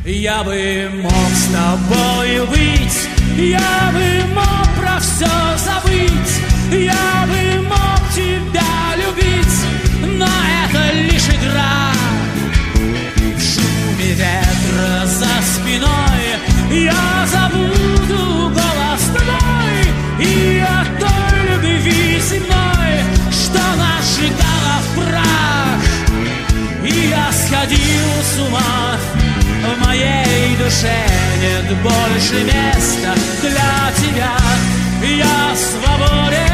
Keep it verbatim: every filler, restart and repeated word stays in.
Я бы мог с тобою быть, я бы мог про все забыть, я бы мог тебя любить, но это лишь игра. В шуме ветра за спиной я забуду голос твой и о той любви земной, что нас сжигала в прах. И я сходил с ума, в моей душе нет больше места для тебя. Я свободен.